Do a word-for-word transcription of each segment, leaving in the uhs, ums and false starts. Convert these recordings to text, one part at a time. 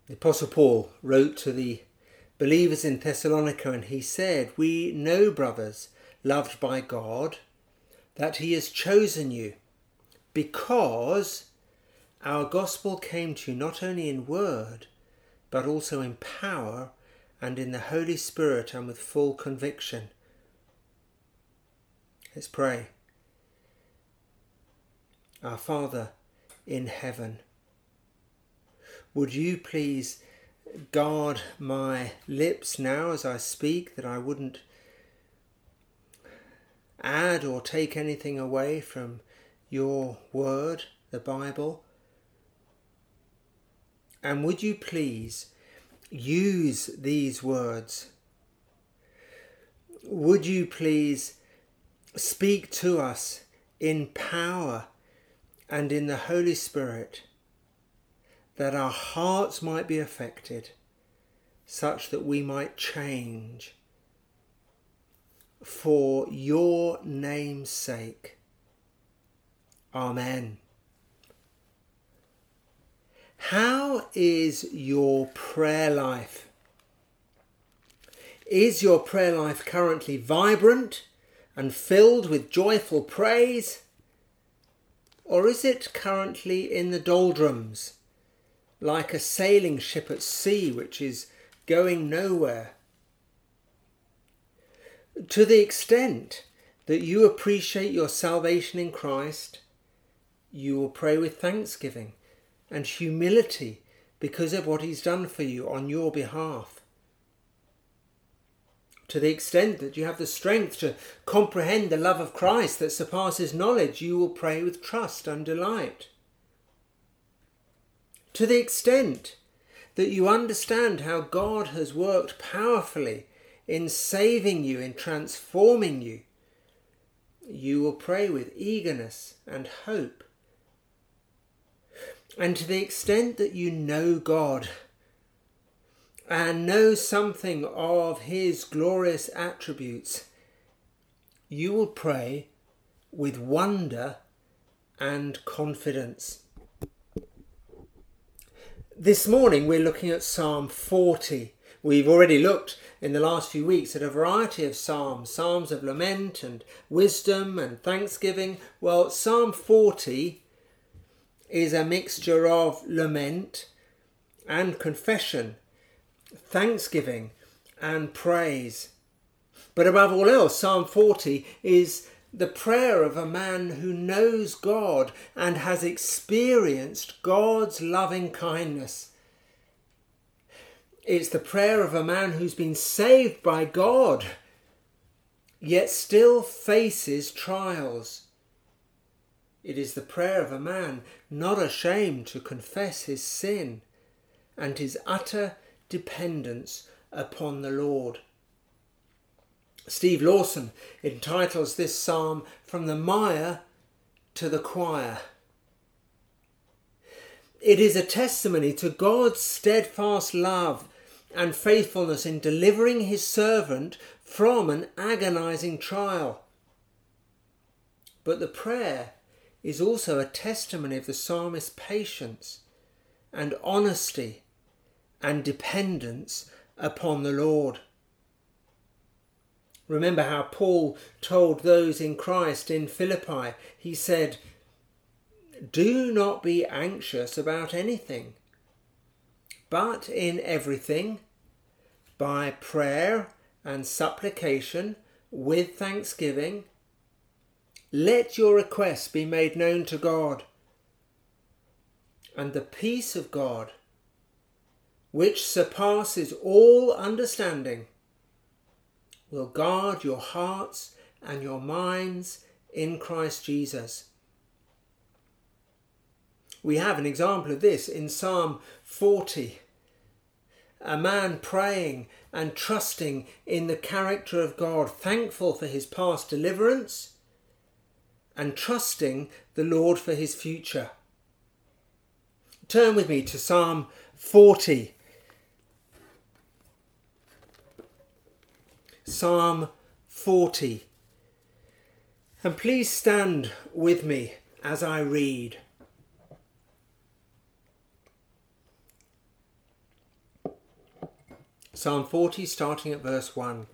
The Apostle Paul wrote to the believers in Thessalonica, and he said, "We know, brothers, loved by God, that he has chosen you, because our gospel came to you not only in word, but also in power and in the Holy Spirit and with full conviction." Let's pray. Our Father in heaven, would you please guard my lips now as I speak, that I wouldn't add or take anything away from your word, the Bible. And would you please use these words? Would you please speak to us in power and in the Holy Spirit, that our hearts might be affected, such that we might change for your name's sake. Amen. How is your prayer life? Is your prayer life currently vibrant and filled with joyful praise? Or is it currently in the doldrums, like a sailing ship at sea which is going nowhere? To the extent that you appreciate your salvation in Christ, you will pray with thanksgiving and humility because of what he's done for you on your behalf. To the extent that you have the strength to comprehend the love of Christ that surpasses knowledge, you will pray with trust and delight. To the extent that you understand how God has worked powerfully in saving you, in transforming you, you will pray with eagerness and hope. And to the extent that you know God and know something of his glorious attributes, you will pray with wonder and confidence. This morning we're looking at Psalm forty. We've already looked in the last few weeks at a variety of psalms, psalms of lament and wisdom and thanksgiving. Well, Psalm forty is a mixture of lament and confession, thanksgiving and praise. But above all else, Psalm forty is the prayer of a man who knows God and has experienced God's loving kindness. It's the prayer of a man who's been saved by God, yet still faces trials. It is the prayer of a man not ashamed to confess his sin and his utter dependence upon the Lord. Steve Lawson entitles this psalm "From the Mire to the Choir." It is a testimony to God's steadfast love and faithfulness in delivering his servant from an agonizing trial. But the prayer is also a testimony of the psalmist's patience and honesty and dependence upon the Lord. Remember how Paul told those in Christ in Philippi. He said, "Do not be anxious about anything, but in everything, by prayer and supplication with thanksgiving, let your requests be made known to God. And the peace of God, which surpasses all understanding, will guard your hearts and your minds in Christ Jesus." We have an example of this in Psalm forty. A man praying and trusting in the character of God, thankful for his past deliverance and trusting the Lord for his future. Turn with me to Psalm forty. Psalm forty. And please stand with me as I read. Psalm forty, starting at verse one.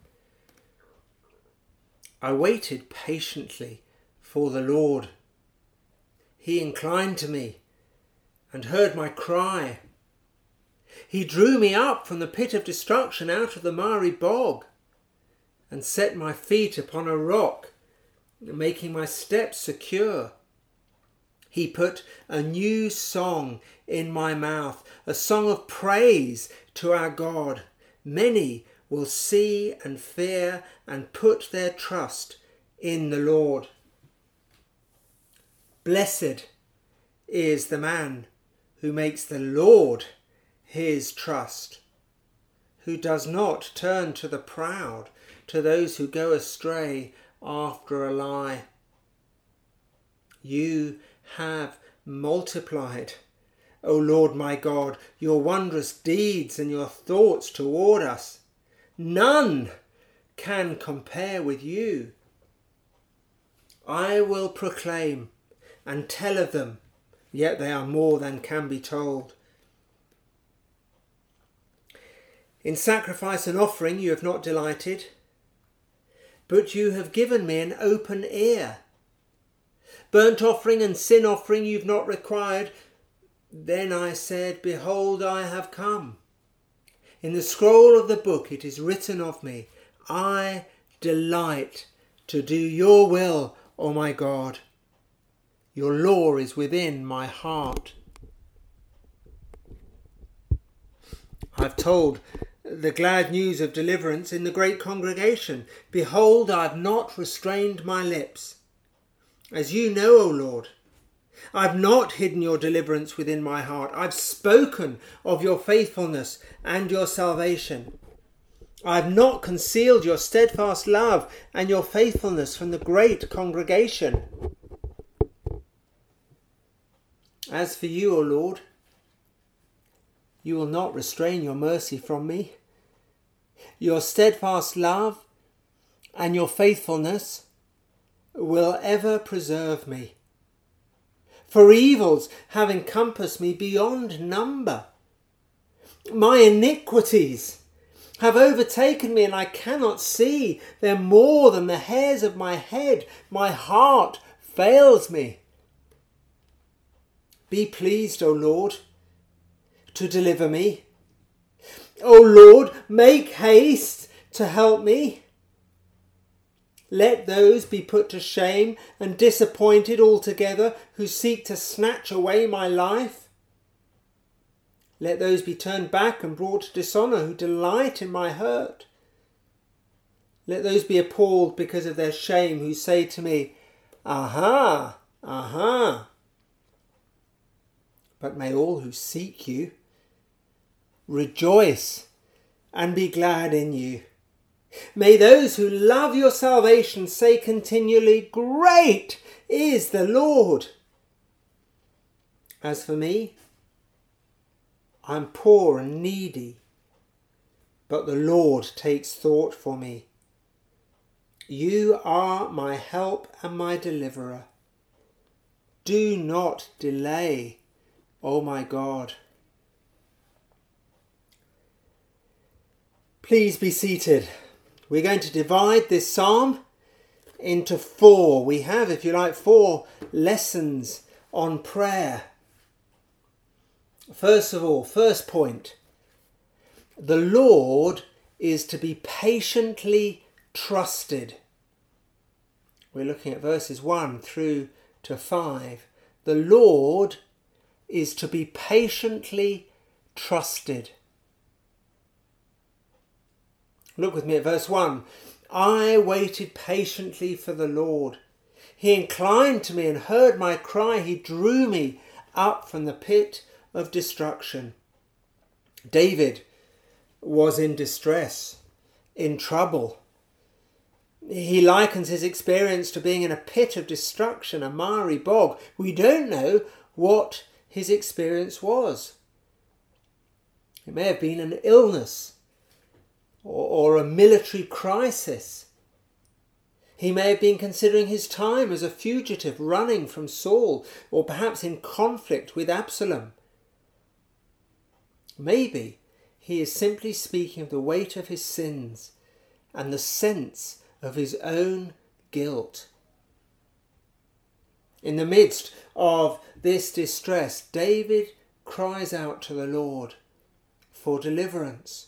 I waited patiently for the Lord. He inclined to me and heard my cry. He drew me up from the pit of destruction, out of the miry bog, and set my feet upon a rock, making my steps secure. He put a new song in my mouth, a song of praise to our God. Many will see and fear and put their trust in the Lord. Blessed is the man who makes the Lord his trust, who does not turn to the proud, to those who go astray after a lie. You have multiplied, O Lord my God, your wondrous deeds and your thoughts toward us. None can compare with you. I will proclaim and tell of them, yet they are more than can be told. In sacrifice and offering you have not delighted, but you have given me an open ear. Burnt offering and sin offering you've not required. Then I said, behold, I have come. In the scroll of the book it is written of me, I delight to do your will, O my God. Your law is within my heart. I've told the glad news of deliverance in the great congregation. Behold, I have not restrained my lips. As you know, O Lord, I've not hidden your deliverance within my heart. I've spoken of your faithfulness and your salvation. I've not concealed your steadfast love and your faithfulness from the great congregation. As for you, O Lord, you will not restrain your mercy from me. Your steadfast love and your faithfulness will ever preserve me. For evils have encompassed me beyond number. My iniquities have overtaken me, and I cannot see. They're more than the hairs of my head. My heart fails me. Be pleased, O Lord, to deliver me. O Lord, make haste to help me. Let those be put to shame and disappointed altogether who seek to snatch away my life. Let those be turned back and brought to dishonour who delight in my hurt. Let those be appalled because of their shame who say to me, aha, aha. But may all who seek you rejoice and be glad in you. May those who love your salvation say continually, great is the Lord. As for me, I'm poor and needy, but the Lord takes thought for me. You are my help and my deliverer. Do not delay, O my God. Please be seated. We're going to divide this psalm into four. We have, if you like, four lessons on prayer. First of all, first point, the Lord is to be patiently trusted. We're looking at verses one through to five. The Lord is to be patiently trusted. Look with me at verse one. I waited patiently for the Lord. He inclined to me and heard my cry. He drew me up from the pit of destruction. David was in distress, in trouble. He likens his experience to being in a pit of destruction, a miry bog. We don't know what his experience was. It may have been an illness or, or a military crisis. He may have been considering his time as a fugitive running from Saul, or perhaps in conflict with Absalom. Maybe he is simply speaking of the weight of his sins and the sense of his own guilt. In the midst of this distress, David cries out to the Lord for deliverance.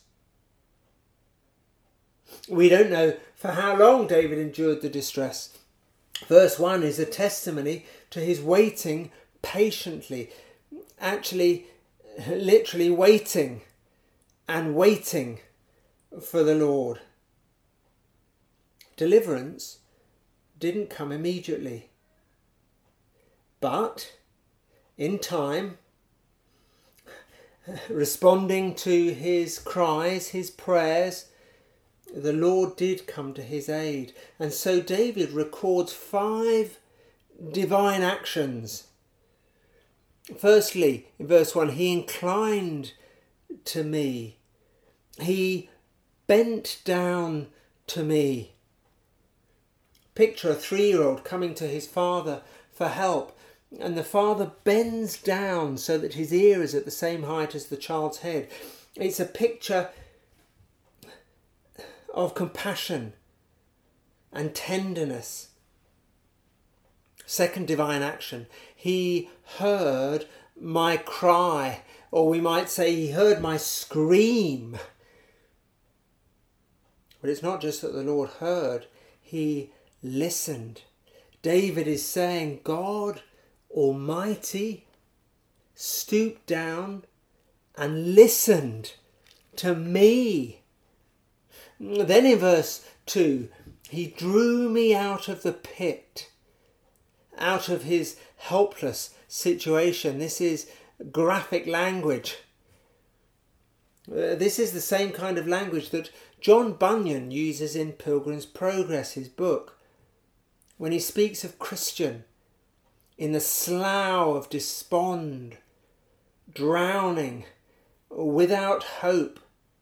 We don't know for how long David endured the distress. Verse one is a testimony to his waiting patiently, actually, literally waiting and waiting for the Lord. Deliverance didn't come immediately, but in time, responding to his cries, his prayers, the Lord did come to his aid. And so David records five divine actions. Firstly, in verse one, he inclined to me. He bent down to me. Picture a three-year-old coming to his father for help, and the father bends down so that his ear is at the same height as the child's head. It's a picture of compassion and tenderness. Second divine action, he heard my cry, or we might say he heard my scream. But it's not just that the Lord heard, he listened. David is saying, God Almighty stooped down and listened to me. Then in verse two, he drew me out of the pit, out of his helpless situation. This is graphic language. Uh, this is the same kind of language that John Bunyan uses in Pilgrim's Progress, his book, when he speaks of Christian in the slough of despond, drowning, without hope.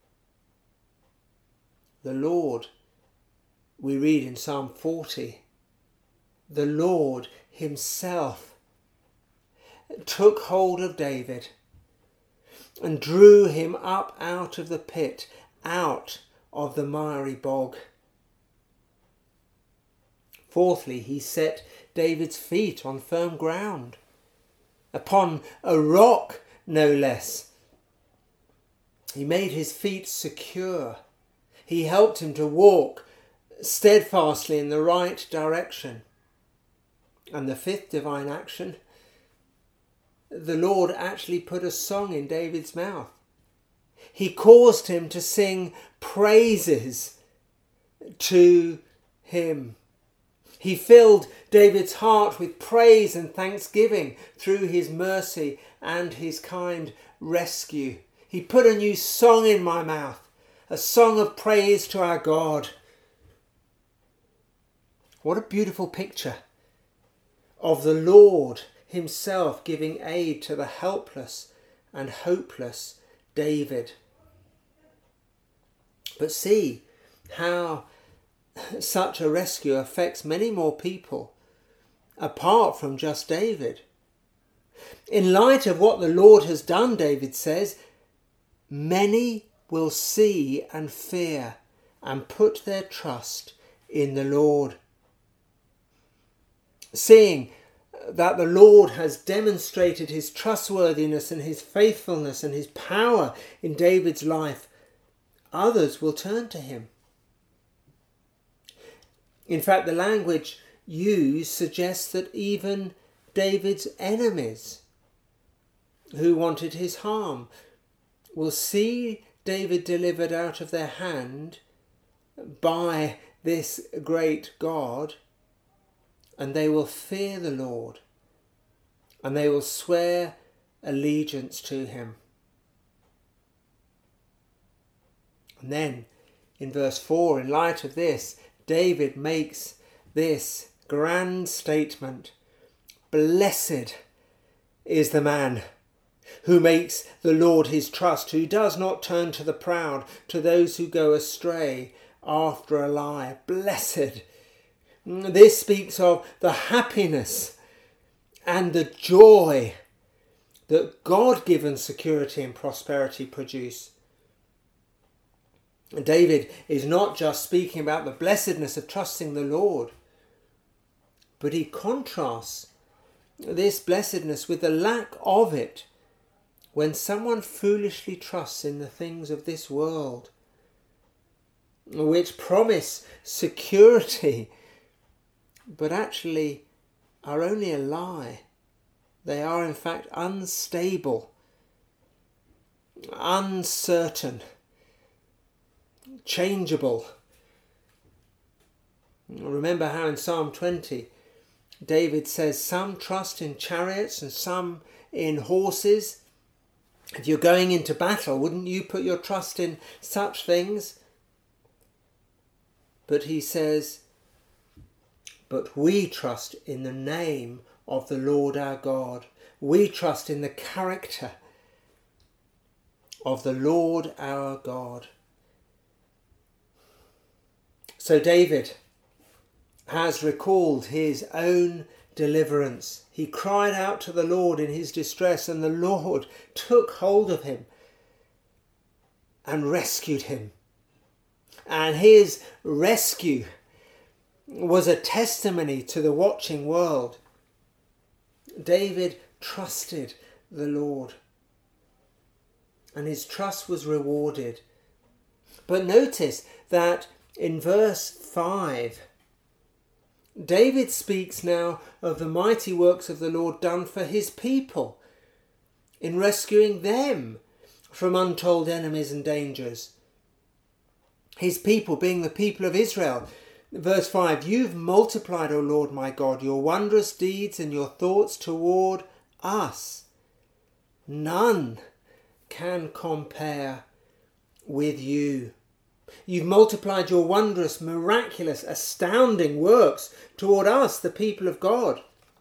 The Lord, we read in Psalm forty, the Lord himself took hold of David and drew him up out of the pit, out of the miry bog. Fourthly, he set David's feet on firm ground, upon a rock no less. He made his feet secure. He helped him to walk steadfastly in the right direction. And the fifth divine action, the Lord actually put a song in David's mouth. He caused him to sing praises to him. He filled David's heart with praise and thanksgiving through his mercy and his kind rescue. He put a new song in my mouth, a song of praise to our God. What a beautiful picture of the Lord himself giving aid to the helpless and hopeless David. But see how such a rescue affects many more people apart from just David. In light of what the Lord has done, David says, many will see and fear and put their trust in the Lord. Seeing that the Lord has demonstrated his trustworthiness and his faithfulness and his power in David's life, others will turn to him. In fact, the language used suggests that even David's enemies who wanted his harm will see David delivered out of their hand by this great God, and they will fear the Lord, and they will swear allegiance to him. And then in verse four, in light of this, David makes this grand statement: blessed is the man who makes the Lord his trust, who does not turn to the proud, to those who go astray after a lie. Blessed. This speaks of the happiness and the joy that God-given security and prosperity produce. David is not just speaking about the blessedness of trusting the Lord, but he contrasts this blessedness with the lack of it when someone foolishly trusts in the things of this world, which promise security, but actually are only a lie. They are in fact unstable, uncertain, changeable. Remember how in Psalm twenty David says some trust in chariots and some in horses. If you're going into battle, wouldn't you put your trust in such things? But he says, but we trust in the name of the Lord our God. We trust in the character of the Lord our God. So David has recalled his own deliverance. He cried out to the Lord in his distress, and the Lord took hold of him and rescued him. And his rescue was a testimony to the watching world. David trusted the Lord, and his trust was rewarded. But notice that in verse five, David speaks now of the mighty works of the Lord done for his people, in rescuing them from untold enemies and dangers. His people being the people of Israel. Verse five, you've multiplied, O Lord my God, your wondrous deeds and your thoughts toward us. None can compare with you. You've multiplied your wondrous, miraculous, astounding works toward us, the people of God.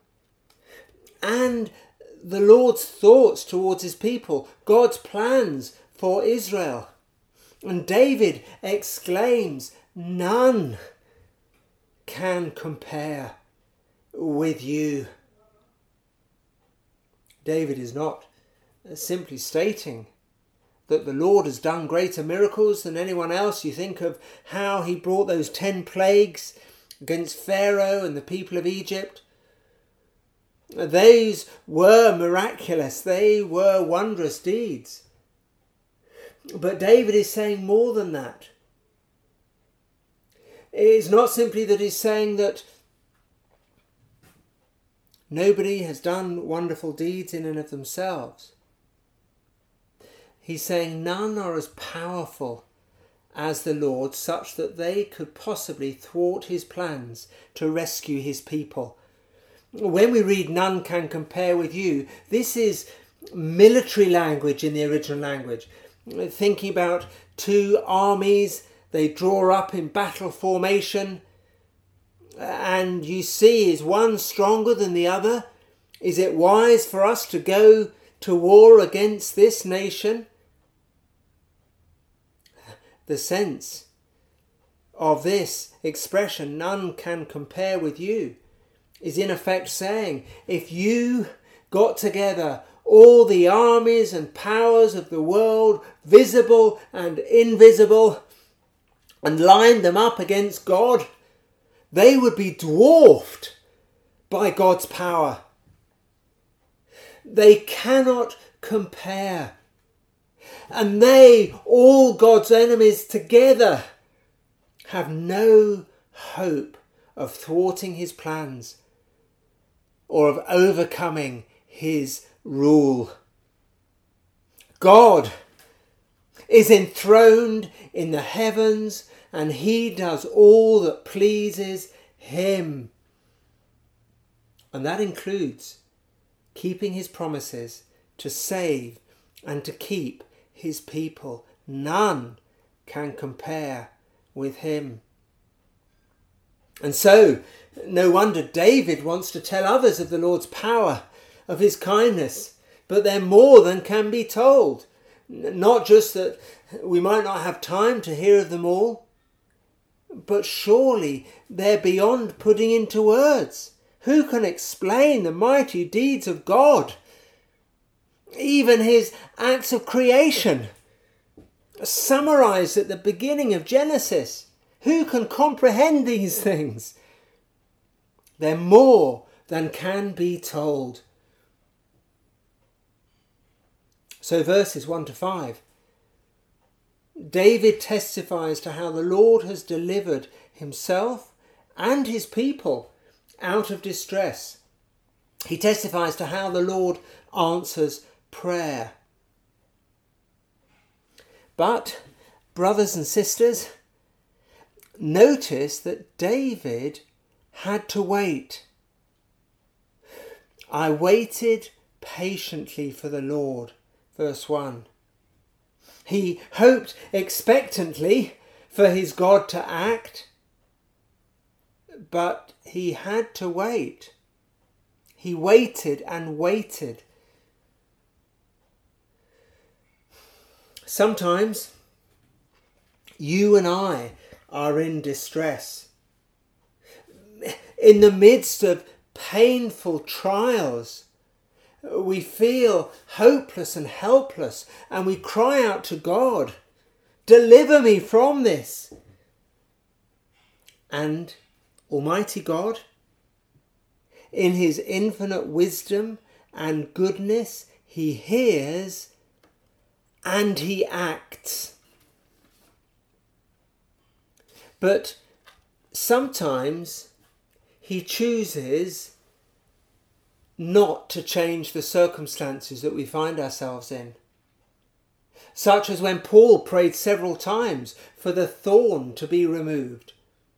And the Lord's thoughts towards his people, God's plans for Israel. And David exclaims, none can compare with you. David is not simply stating that the Lord has done greater miracles than anyone else. You think of how he brought those ten plagues against Pharaoh and the people of Egypt. Those were miraculous. They were wondrous deeds. But David is saying more than that. It's not simply that he's saying that nobody has done wonderful deeds in and of themselves. He's saying none are as powerful as the Lord, such that they could possibly thwart his plans to rescue his people. When we read none can compare with you, this is military language in the original language. Thinking about two armies, they draw up in battle formation, and you see, is one stronger than the other? Is it wise for us to go to war against this nation? The sense of this expression, none can compare with you, is in effect saying, if you got together all the armies and powers of the world, visible and invisible, and lined them up against God, they would be dwarfed by God's power. They cannot compare. And they, all God's enemies together, have no hope of thwarting his plans or of overcoming his rule. God is enthroned in the heavens, and he does all that pleases him. And that includes keeping his promises to save and to keep his people. None can compare with him. And so, no wonder David wants to tell others of the Lord's power, of his kindness, but they're more than can be told. Not just that we might not have time to hear of them all, but surely they're beyond putting into words. Who can explain the mighty deeds of God? Even his acts of creation summarized at the beginning of Genesis. Who can comprehend these things? They're more than can be told. So verses one to five. David testifies to how the Lord has delivered himself and his people out of distress. He testifies to how the Lord answers prayer. But, brothers and sisters, notice that David had to wait. I waited patiently for the Lord, verse one. He hoped expectantly for his God to act, but he had to wait. He waited and waited. Sometimes you and I are in distress. In the midst of painful trials, we feel hopeless and helpless, and we cry out to God, "Deliver me from this." And Almighty God, in his infinite wisdom and goodness, he hears and he acts. But sometimes he chooses not to change the circumstances that we find ourselves in. Such as when Paul prayed several times for the thorn to be removed.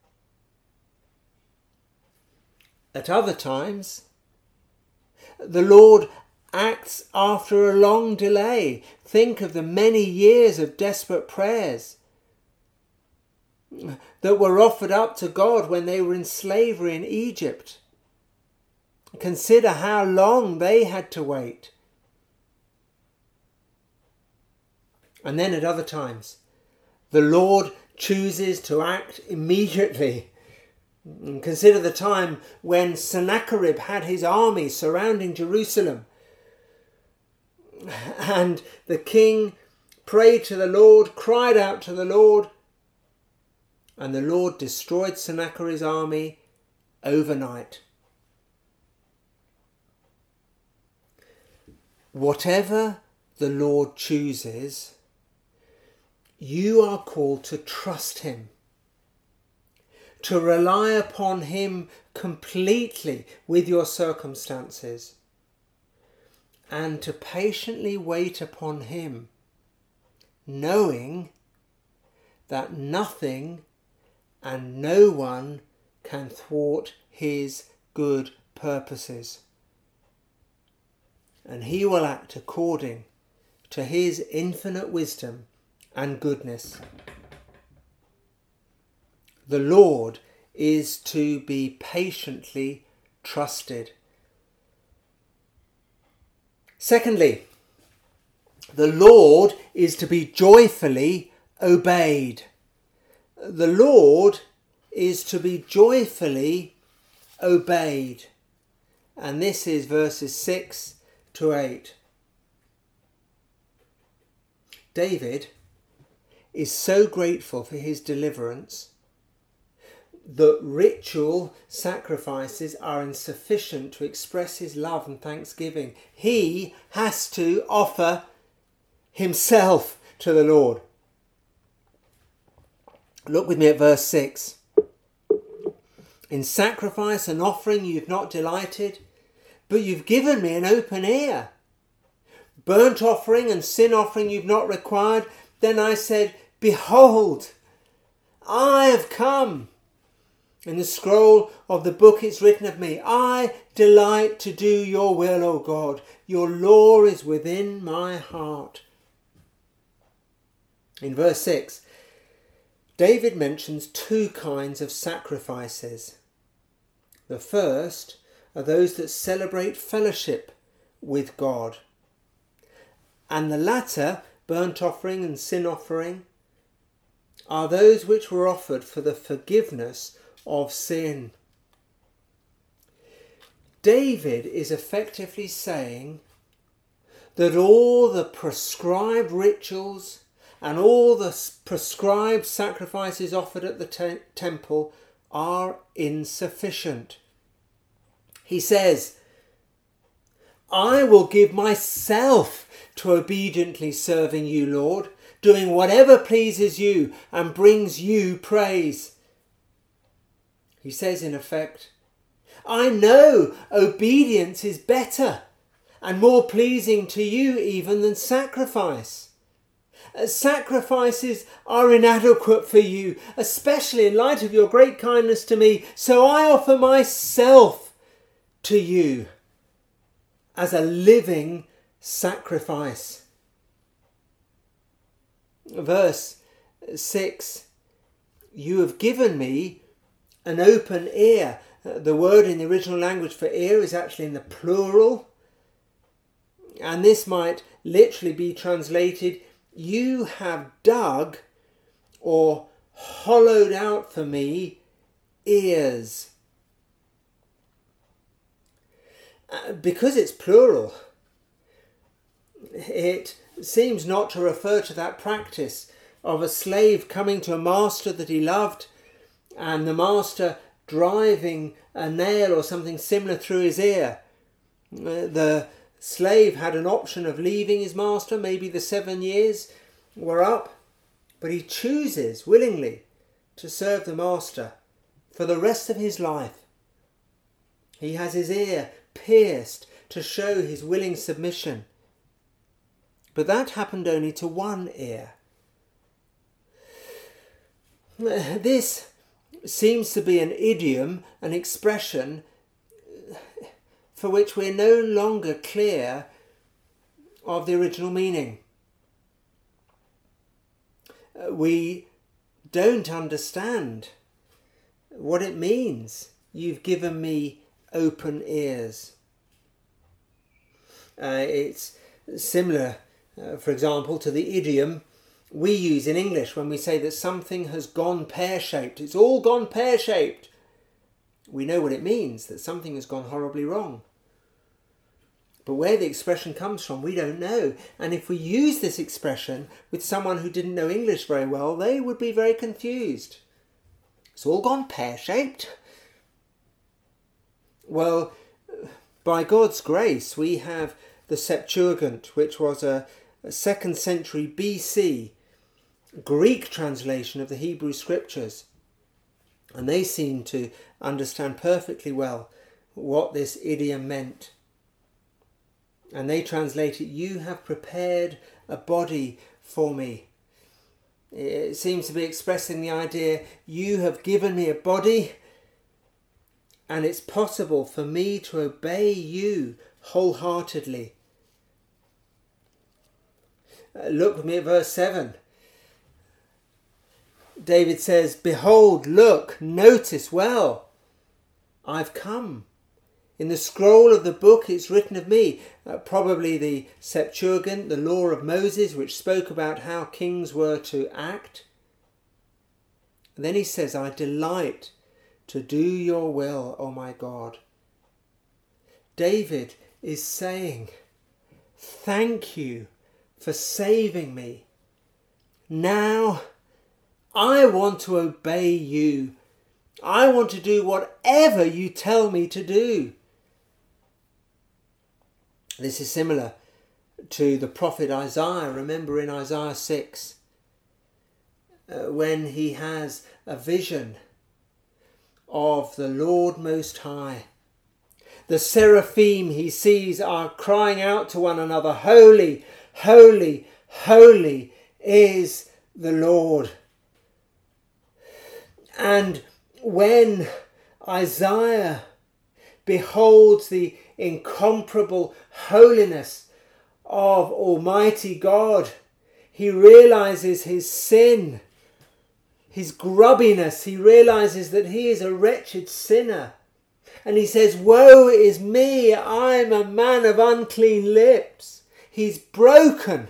At other times, the Lord acts after a long delay. Think of the many years of desperate prayers that were offered up to God when they were in slavery in Egypt. Consider how long they had to wait. And then at other times, the Lord chooses to act immediately. And consider the time when Sennacherib had his army surrounding Jerusalem. And the king prayed to the Lord, cried out to the Lord, and the Lord destroyed Sennacherib's army overnight. Whatever the Lord chooses, you are called to trust him, to rely upon him completely with your circumstances, and to patiently wait upon him, knowing that nothing and no one can thwart his good purposes. And he will act according to his infinite wisdom and goodness. The Lord is to be patiently trusted. Secondly, the Lord is to be joyfully obeyed. The Lord is to be joyfully obeyed. And this is verses six to eight. David is so grateful for his deliverance that ritual sacrifices are insufficient to express his love and thanksgiving. He has to offer himself to the Lord. Look with me at verse six. In sacrifice and offering you've not delighted, but you've given me an open ear. Burnt offering and sin offering you've not required. Then I said, behold, I have come. In the scroll of the book it's written of me, I delight to do your will, O God. Your law is within my heart. In verse six, David mentions two kinds of sacrifices. The first are those that celebrate fellowship with God. And the latter, burnt offering and sin offering, are those which were offered for the forgiveness of sin. David is effectively saying that all the prescribed rituals and all the prescribed sacrifices offered at the te- temple are insufficient. He says, I will give myself to obediently serving you, Lord, doing whatever pleases you and brings you praise. He says, in effect, I know obedience is better and more pleasing to you even than sacrifice. Sacrifices are inadequate for you, especially in light of your great kindness to me, so I offer myself to you as a living sacrifice. Verse six, you have given me an open ear. The word in the original language for ear is actually in the plural, and this might literally be translated, you have dug or hollowed out for me ears. Because it's plural, it seems not to refer to that practice of a slave coming to a master that he loved and the master driving a nail or something similar through his ear. The slave had an option of leaving his master, maybe the seven years were up, but he chooses willingly to serve the master for the rest of his life. He has his ear pierced to show his willing submission. But that happened only to one ear. This seems to be an idiom, an expression for which we're no longer clear of the original meaning. We don't understand what it means. You've given me open ears. Uh, it's similar, uh, for example, to the idiom we use in English when we say that something has gone pear-shaped. It's all gone pear-shaped. We know what it means, that something has gone horribly wrong. But where the expression comes from, we don't know. And if we use this expression with someone who didn't know English very well, they would be very confused. It's all gone pear-shaped. Well, by God's grace, we have the Septuagint, which was a, a second century B C Greek translation of the Hebrew Scriptures. And they seem to understand perfectly well what this idiom meant. And they translate it, you have prepared a body for me. It seems to be expressing the idea, you have given me a body, and it's possible for me to obey you wholeheartedly. Uh, look with me at verse seven. David says, behold, look, notice well, I've come. In the scroll of the book it's written of me, uh, probably the Septuagint, the law of Moses, which spoke about how kings were to act. And then he says, I delight to do your will, O my God. David is saying, thank you for saving me. Now I want to obey you. I want to do whatever you tell me to do. This is similar to the prophet Isaiah. Remember in Isaiah six, uh, when he has a vision of the Lord Most High. The seraphim he sees are crying out to one another, holy, holy, holy is the Lord. And when Isaiah beholds the incomparable holiness of Almighty God, he realizes his sin, his grubbiness. He realizes that he is a wretched sinner. And he says, woe is me, I'm a man of unclean lips. He's broken.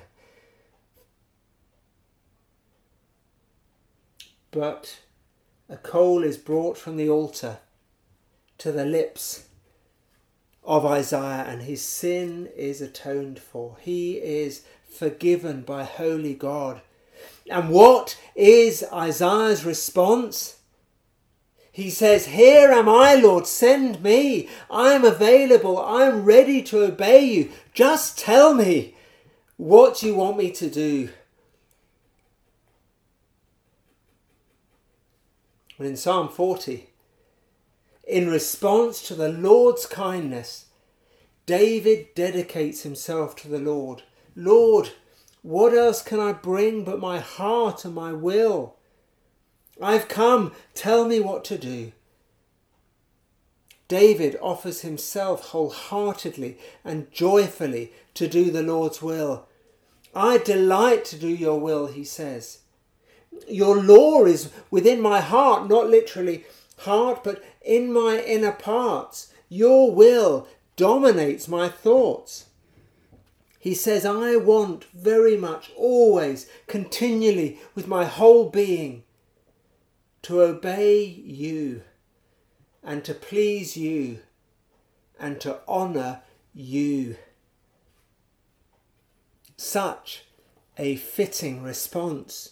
But a coal is brought from the altar to the lips of Isaiah, and his sin is atoned for. He is forgiven by holy God. And what is Isaiah's response? He says, "Here am I, Lord, send me. I am available. I am ready to obey you. Just tell me what you want me to do." And in Psalm forty, in response to the Lord's kindness, David dedicates himself to the Lord. "Lord, what else can I bring but my heart and my will? I've come, tell me what to do." David offers himself wholeheartedly and joyfully to do the Lord's will. "I delight to do your will," he says. "Your law is within my heart," not literally heart, but in my inner parts. "Your will dominates my thoughts." He says, "I want very much, always, continually, with my whole being, to obey you and to please you and to honour you." Such a fitting response.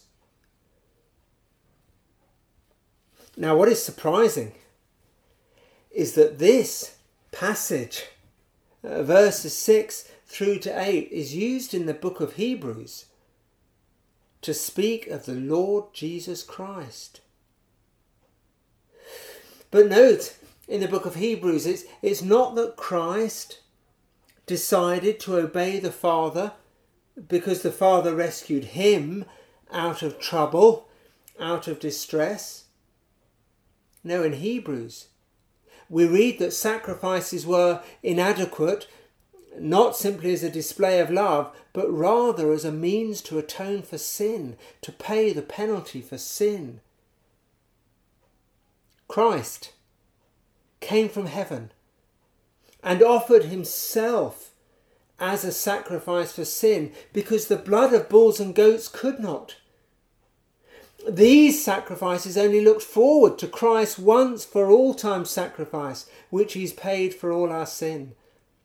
Now, what is surprising is that this passage, uh, verses six through to eight, is used in the book of Hebrews to speak of the Lord Jesus Christ. But note, in the book of Hebrews, it's, it's not that Christ decided to obey the Father because the Father rescued him out of trouble, out of distress. No, in Hebrews, we read that sacrifices were inadequate, not simply as a display of love, but rather as a means to atone for sin, to pay the penalty for sin. Christ came from heaven and offered himself as a sacrifice for sin because the blood of bulls and goats could not. These sacrifices only looked forward to Christ's once for all time sacrifice, which he's paid for all our sin.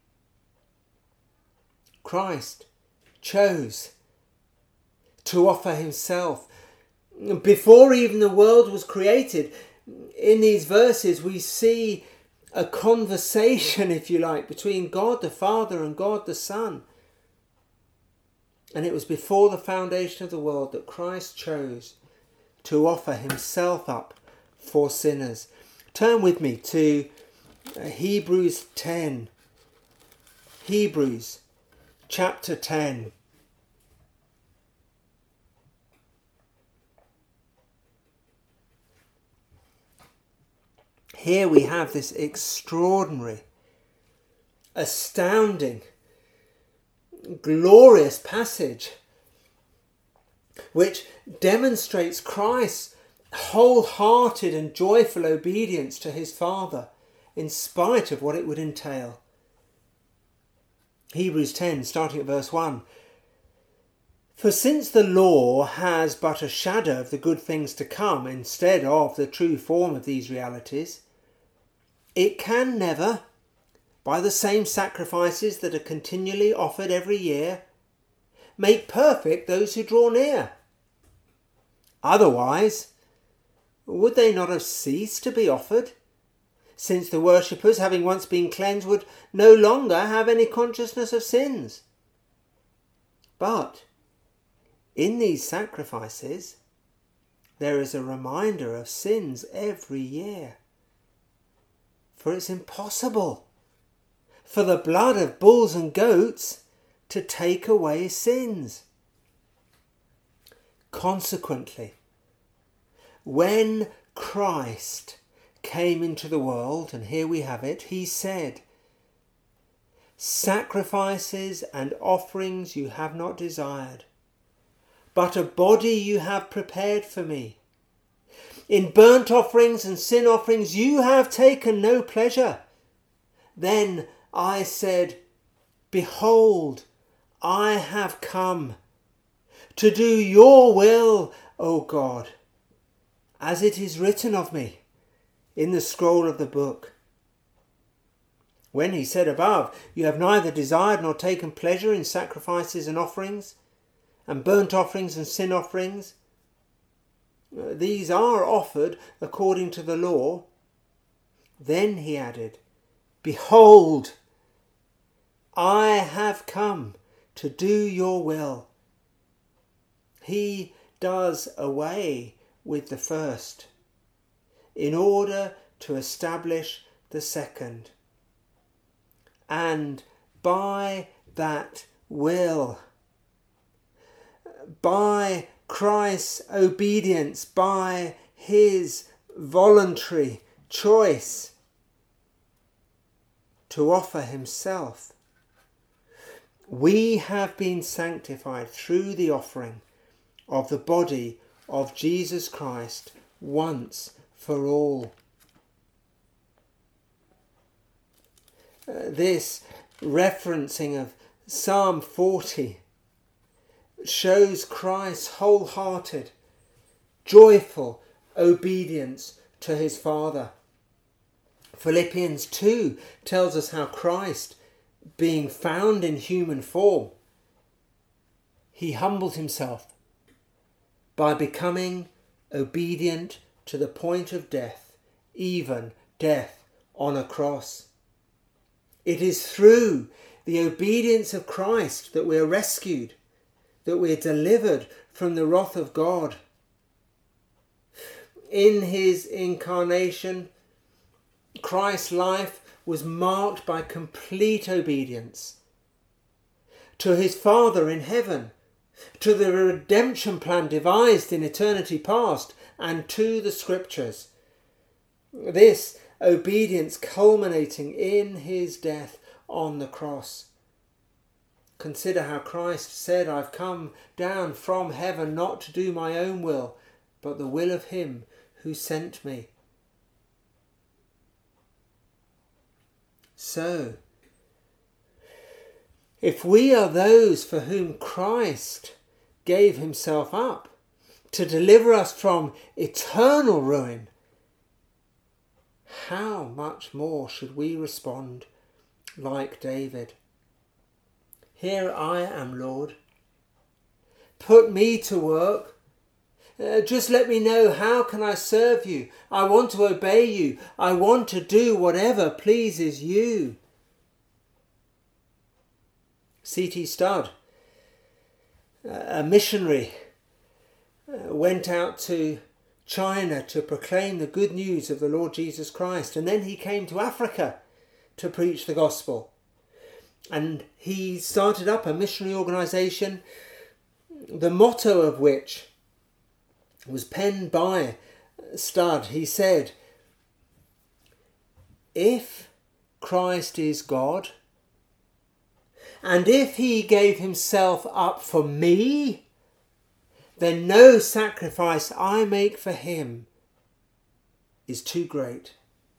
Christ chose to offer himself. Before even the world was created, in these verses we see a conversation, if you like, between God the Father and God the Son. And it was before the foundation of the world that Christ chose to offer himself up for sinners. Turn with me to Hebrews ten. Hebrews chapter ten. Here we have this extraordinary, astounding, glorious passage which demonstrates Christ's wholehearted and joyful obedience to his Father in spite of what it would entail. Hebrews ten, starting at verse one. "For since the law has but a shadow of the good things to come instead of the true form of these realities, it can never, by the same sacrifices that are continually offered every year, make perfect those who draw near. Otherwise, would they not have ceased to be offered, since the worshippers, having once been cleansed, would no longer have any consciousness of sins? But in these sacrifices, there is a reminder of sins every year. For it's impossible for the blood of bulls and goats to take away sins. Consequently, when Christ came into the world, and here we have it, he said, 'Sacrifices and offerings you have not desired, but a body you have prepared for me. In burnt offerings and sin offerings you have taken no pleasure.' Then I said, 'Behold, I have come to do your will, O God, as it is written of me in the scroll of the book.' When he said above, 'You have neither desired nor taken pleasure in sacrifices and offerings,' and burnt offerings and sin offerings. These are offered according to the law. Then he added, Behold, I have come to do your will. He does away with the first in order to establish the second. And by that will, by Christ's obedience, by his voluntary choice to offer himself, we have been sanctified through the offering of the body of Jesus Christ once for all. Uh, this referencing of Psalm forty shows Christ's wholehearted, joyful obedience to his Father. Philippians two tells us how Christ, being found in human form, he humbled himself by becoming obedient to the point of death, even death on a cross. It is through the obedience of Christ that we are rescued, that we are delivered from the wrath of God. In his incarnation, Christ's life was marked by complete obedience to his Father in heaven, to the redemption plan devised in eternity past, and to the Scriptures. This obedience culminating in his death on the cross. Consider how Christ said, I've come down from heaven not to do my own will, but the will of him who sent me. So, if we are those for whom Christ gave himself up to deliver us from eternal ruin, how much more should we respond like David? Here I am, Lord. Put me to work. Uh, just let me know, how can I serve you? I want to obey you. I want to do whatever pleases you. C T Studd, a missionary, uh, went out to China to proclaim the good news of the Lord Jesus Christ, and then he came to Africa to preach the gospel. And he started up a missionary organisation, the motto of which was penned by Studd. He said, if Christ is God, and if he gave himself up for me, then no sacrifice I make for him is too great.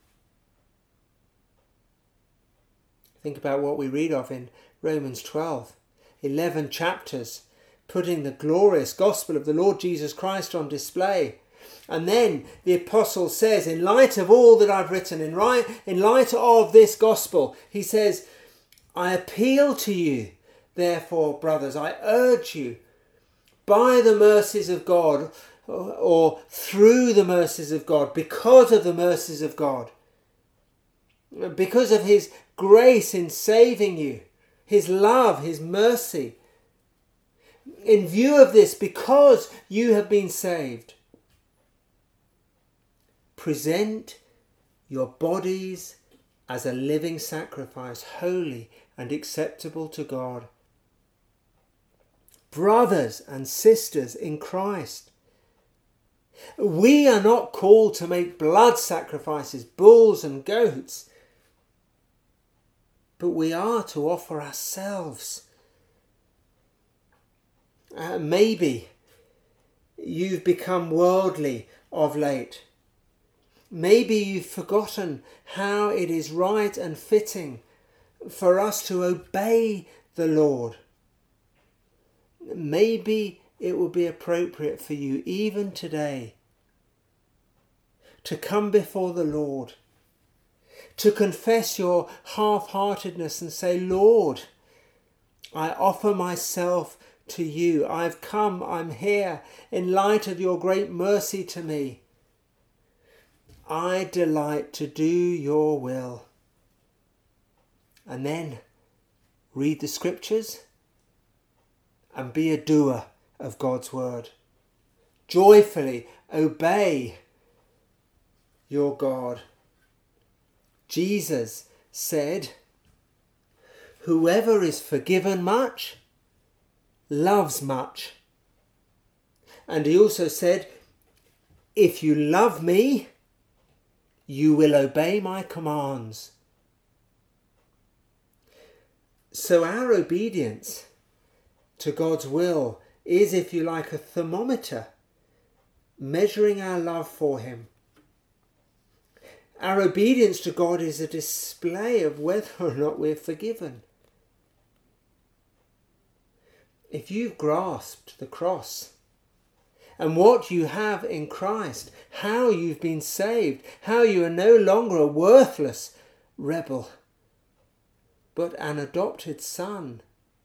Think about what we read of in Romans twelve, eleven chapters, putting the glorious gospel of the Lord Jesus Christ on display. And then the apostle says, in light of all that I've written, in, right, in light of this gospel, he says, I appeal to you, therefore, brothers, I urge you, by the mercies of God, or, or through the mercies of God, because of the mercies of God, because of his grace in saving you, his love, his mercy. In view of this, because you have been saved, present your bodies as a living sacrifice, holy and acceptable to God. Brothers and sisters in Christ, we are not called to make blood sacrifices, bulls and goats, but we are to offer ourselves. Uh, maybe you've become worldly of late. Maybe you've forgotten how it is right and fitting for us to obey the Lord. Maybe it will be appropriate for you even today to come before the Lord, to confess your half-heartedness and say, Lord, I offer myself to you. I've come, I'm here, in light of your great mercy to me. I delight to do your will. And then read the scriptures and be a doer of God's word. Joyfully obey your God. Jesus said, whoever is forgiven much loves much. And he also said, if you love me, you will obey my commands. So our obedience to God's will is, if you like, a thermometer measuring our love for him. Our obedience to God is a display of whether or not we're forgiven. If you've grasped the cross and what you have in Christ, how you've been saved, how you are no longer a worthless rebel, but an adopted son,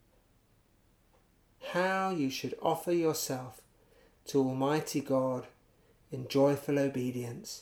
how you should offer yourself to Almighty God in joyful obedience.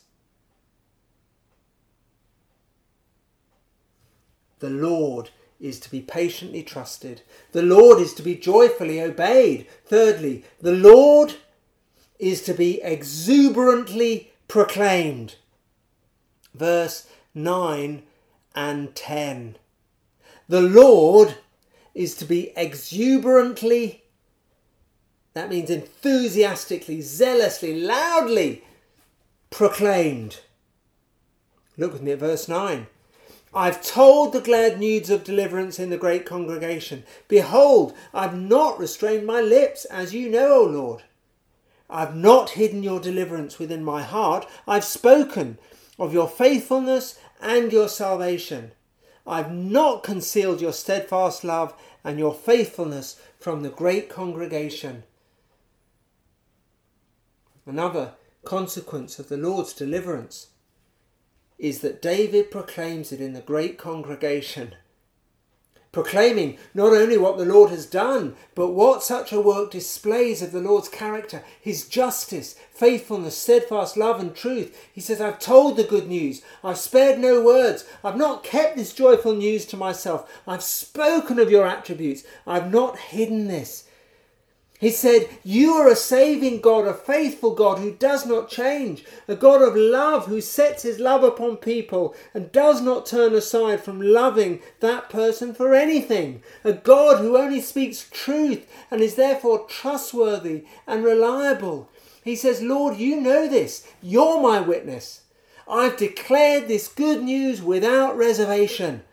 The Lord is to be patiently trusted. The Lord is to be joyfully obeyed. Thirdly, the Lord is to be exuberantly proclaimed. Verse nine and ten. The Lord is to be exuberantly, that means enthusiastically, zealously, loudly proclaimed. Look with me at verse nine. I've told the glad news of deliverance in the great congregation. Behold, I've not restrained my lips, as you know, O Lord. I've not hidden your deliverance within my heart. I've spoken of your faithfulness and your salvation. I've not concealed your steadfast love and your faithfulness from the great congregation. Another consequence of the Lord's deliverance is that David proclaims it in the great congregation, proclaiming not only what the Lord has done, but what such a work displays of the Lord's character, his justice, faithfulness, steadfast love and truth. He says, I've told the good news. I've spared no words. I've not kept this joyful news to myself. I've spoken of your attributes. I've not hidden this. He said, you are a saving God, a faithful God who does not change, a God of love who sets his love upon people and does not turn aside from loving that person for anything, a God who only speaks truth and is therefore trustworthy and reliable. He says, Lord, you know this. You're my witness. I've declared this good news without reservation.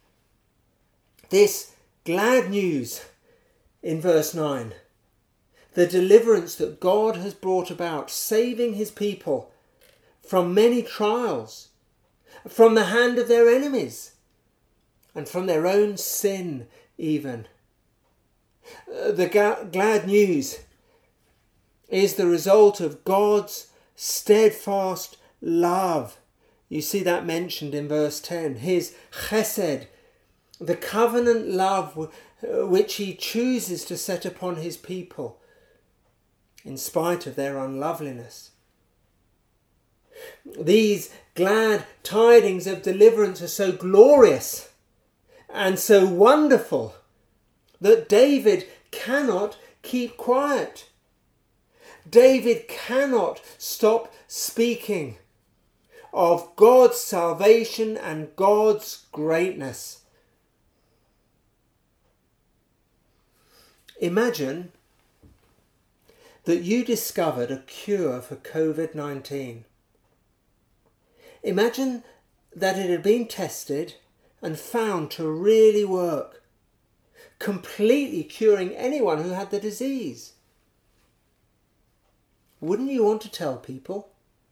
This glad news in verse nine. The deliverance that God has brought about, saving his people from many trials, from the hand of their enemies, and from their own sin even. Uh, the ga- glad news is the result of God's steadfast love. You see that mentioned in verse ten. His chesed, the covenant love which he chooses to set upon his people, in spite of their unloveliness. These glad tidings of deliverance are so glorious and so wonderful that David cannot keep quiet. David cannot stop speaking of God's salvation and God's greatness. Imagine that you discovered a cure for covid nineteen. Imagine that it had been tested and found to really work, completely curing anyone who had the disease. Wouldn't you want to tell people?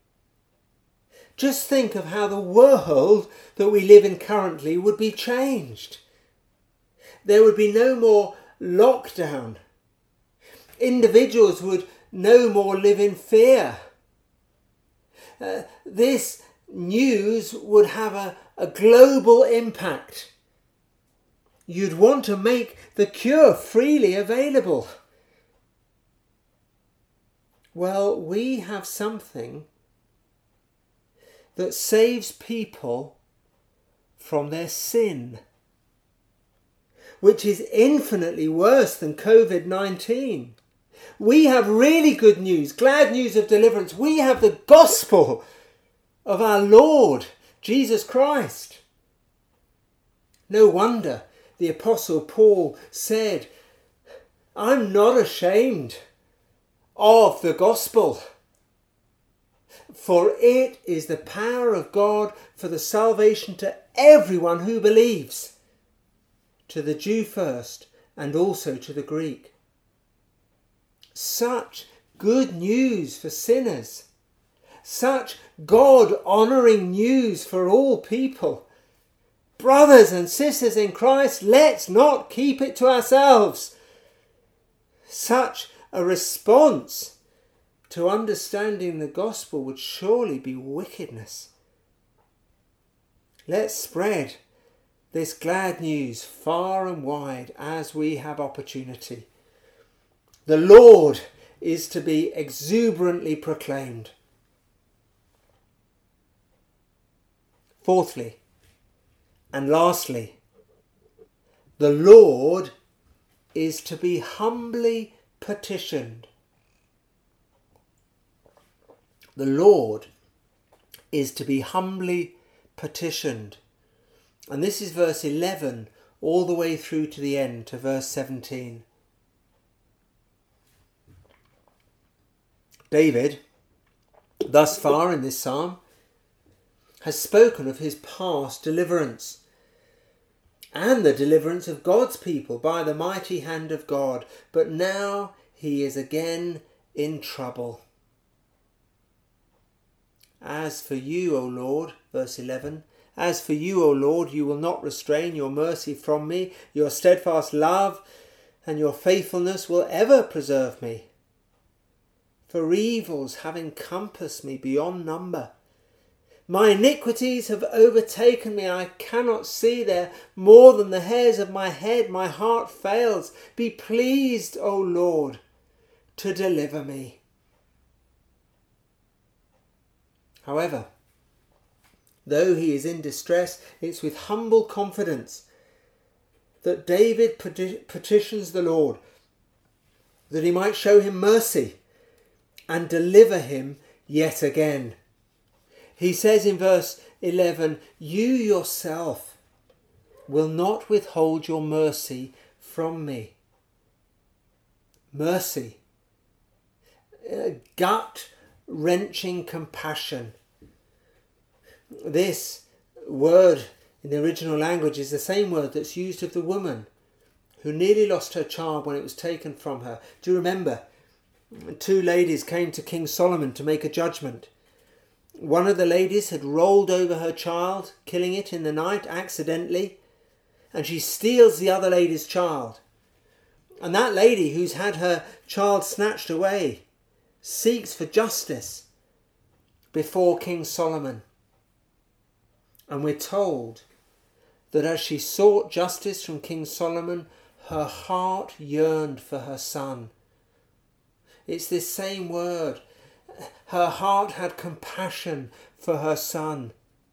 Just think of how the world that we live in currently would be changed. There would be no more lockdown. Individuals would no more live in fear. Uh, this news would have a, a global impact. You'd want to make the cure freely available. Well, we have something that saves people from their sin, which is infinitely worse than covid nineteen. We have really good news, glad news of deliverance. We have the gospel of our Lord Jesus Christ. No wonder the Apostle Paul said, I'm not ashamed of the gospel, for it is the power of God for the salvation to everyone who believes, to the Jew first and also to the Greek. Such good news for sinners, such God-honouring news for all people. Brothers and sisters in Christ, let's not keep it to ourselves. Such a response to understanding the gospel would surely be wickedness. Let's spread this glad news far and wide as we have opportunity. The Lord is to be exuberantly proclaimed. Fourthly, and lastly, the Lord is to be humbly petitioned. The Lord is to be humbly petitioned. And this is verse eleven all the way through to the end, to verse seventeen. David, thus far in this psalm, has spoken of his past deliverance and the deliverance of God's people by the mighty hand of God. But now he is again in trouble. As for you, O Lord, verse eleven, as for you, O Lord, you will not restrain your mercy from me. Your steadfast love and your faithfulness will ever preserve me. For evils have encompassed me beyond number. My iniquities have overtaken me. I cannot see there more than the hairs of my head. My heart fails. Be pleased, O Lord, to deliver me. However, though he is in distress, it's with humble confidence that David petitions the Lord that he might show him mercy and deliver him yet again. He says in verse eleven, you yourself will not withhold your mercy from me. Mercy, gut-wrenching compassion. This word in the original language is the same word that's used of the woman who nearly lost her child when it was taken from her. Do you remember? Two ladies came to King Solomon to make a judgment. One of the ladies had rolled over her child, killing it in the night accidentally, and she steals the other lady's child. And that lady, who's had her child snatched away, seeks for justice before King Solomon. And we're told that as she sought justice from King Solomon, her heart yearned for her son. It's this same word. Her heart had compassion for her son.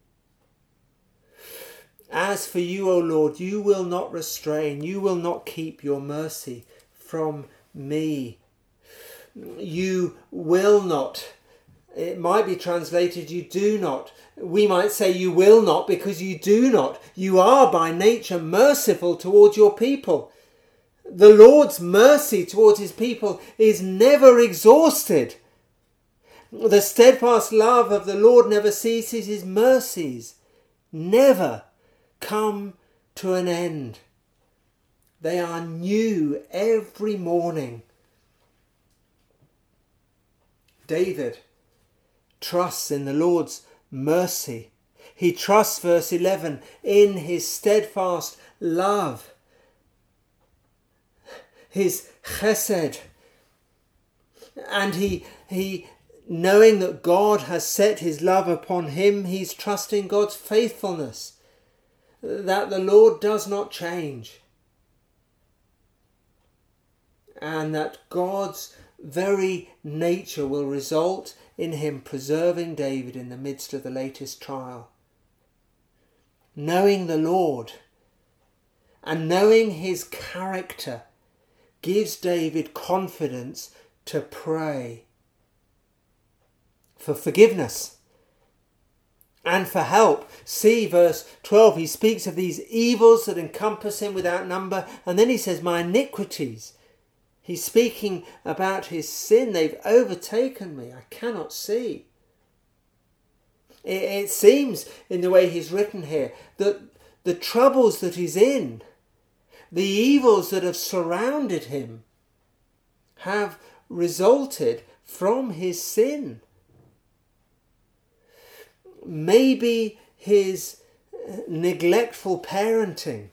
As for you, O Lord, you will not restrain, you will not keep your mercy from me. You will not. It might be translated, you do not. We might say you will not because you do not. You are by nature merciful towards your people. The Lord's mercy towards his people is never exhausted. The steadfast love of the Lord never ceases. His mercies never come to an end. They are new every morning. David trusts in the Lord's mercy. He trusts, verse eleven, in his steadfast love, his chesed. And he, he, knowing that God has set his love upon him, he's trusting God's faithfulness, that the Lord does not change, and that God's very nature will result in him preserving David in the midst of the latest trial. Knowing the Lord and knowing his character gives David confidence to pray for forgiveness and for help. See verse twelve, he speaks of these evils that encompass him without number, and then he says, my iniquities. He's speaking about his sin. They've overtaken me. I cannot see. It, it seems in the way he's written here that the troubles that he's in, the evils that have surrounded him, have resulted from his sin. Maybe his neglectful parenting,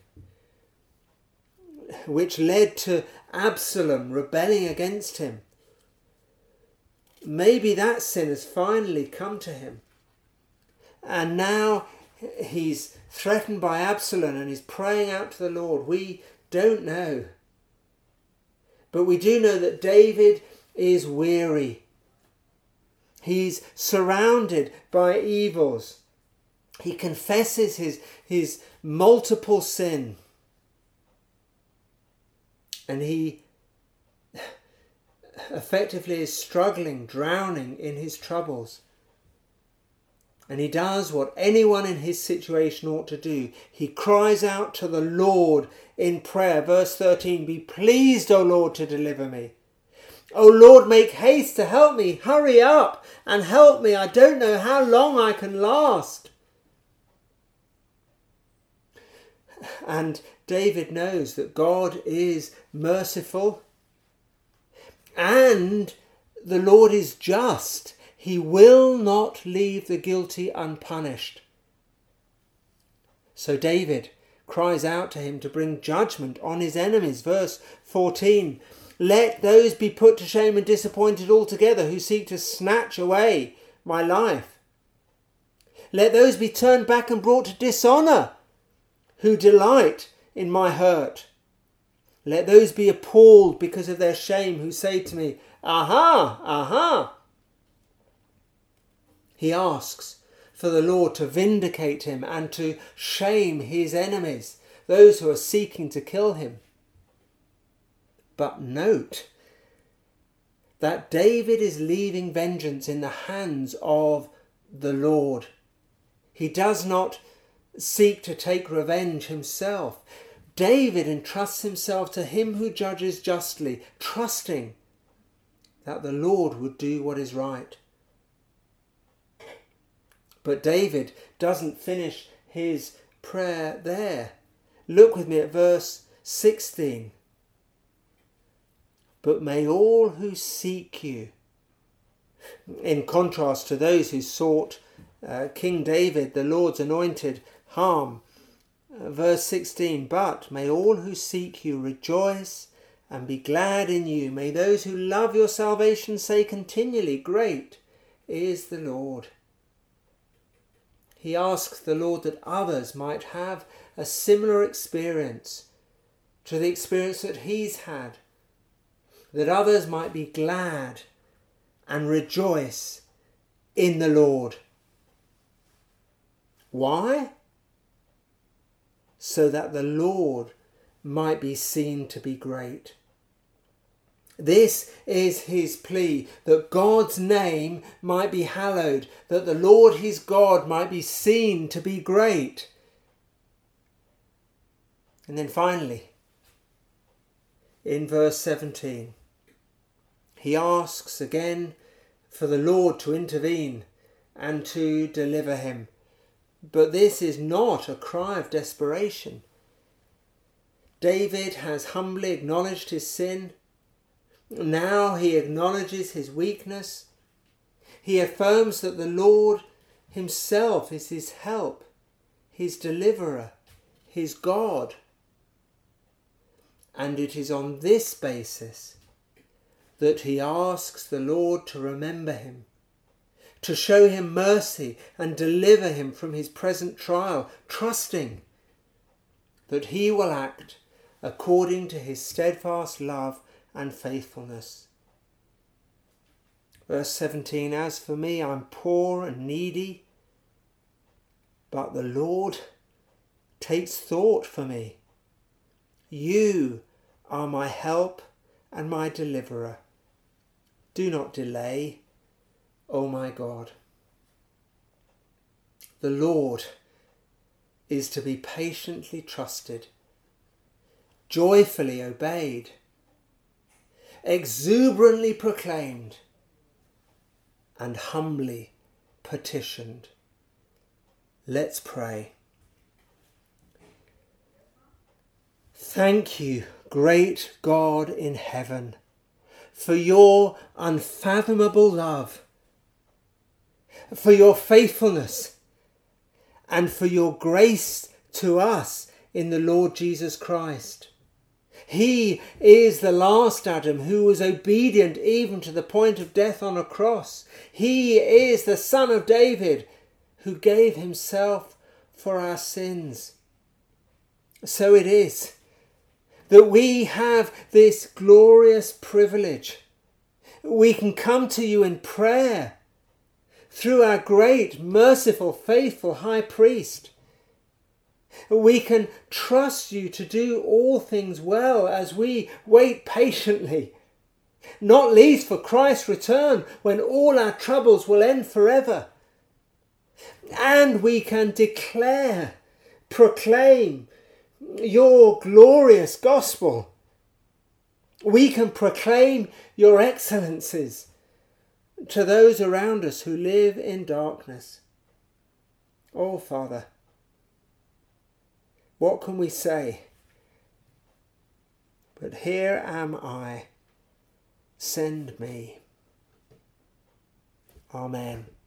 which led to Absalom rebelling against him. Maybe that sin has finally come to him. And now he's threatened by Absalom and he's praying out to the Lord. We don't know. But we do know that David is weary. He's surrounded by evils. He confesses his, his multiple sin. And he effectively is struggling, drowning in his troubles. And he does what anyone in his situation ought to do. He cries out to the Lord in prayer. Verse thirteen, be pleased, O Lord, to deliver me. O Lord, make haste to help me. Hurry up and help me. I don't know how long I can last. And David knows that God is merciful and the Lord is just. He will not leave the guilty unpunished. So David cries out to him to bring judgment on his enemies. Verse fourteen, let those be put to shame and disappointed altogether who seek to snatch away my life. Let those be turned back and brought to dishonour who delight in my hurt. Let those be appalled because of their shame who say to me, aha, aha. He asks for the Lord to vindicate him and to shame his enemies, those who are seeking to kill him. But note that David is leaving vengeance in the hands of the Lord. He does not seek to take revenge himself. David entrusts himself to him who judges justly, trusting that the Lord would do what is right. But David doesn't finish his prayer there. Look with me at verse sixteen. But may all who seek you, in contrast to those who sought uh, King David, the Lord's anointed, harm. Uh, verse sixteen, but may all who seek you rejoice and be glad in you. May those who love your salvation say continually, great is the Lord. He asks the Lord that others might have a similar experience to the experience that he's had, that others might be glad and rejoice in the Lord. Why? So that the Lord might be seen to be great. This is his plea, that God's name might be hallowed, that the Lord his God might be seen to be great. And then finally, in verse seventeen, he asks again for the Lord to intervene and to deliver him. But this is not a cry of desperation. David has humbly acknowledged his sin. Now he acknowledges his weakness. He affirms that the Lord himself is his help, his deliverer, his God. And it is on this basis that he asks the Lord to remember him, to show him mercy and deliver him from his present trial, trusting that he will act according to his steadfast love and faithfulness. Verse seventeen, as for me, I'm poor and needy, but the Lord takes thought for me. You are my help and my deliverer. Do not delay, O my God. The Lord is to be patiently trusted, joyfully obeyed, exuberantly proclaimed, and humbly petitioned. Let's pray. Thank you, great God in heaven, for your unfathomable love, for your faithfulness, and for your grace to us in the Lord Jesus Christ. He is the last Adam who was obedient even to the point of death on a cross. He is the Son of David who gave himself for our sins. So it is that we have this glorious privilege. We can come to you in prayer through our great, merciful, faithful high priest. We can trust you to do all things well as we wait patiently, not least for Christ's return when all our troubles will end forever. And we can declare, proclaim your glorious gospel. We can proclaim your excellencies to those around us who live in darkness. Oh, Father, what can we say? But here am I. Send me. Amen.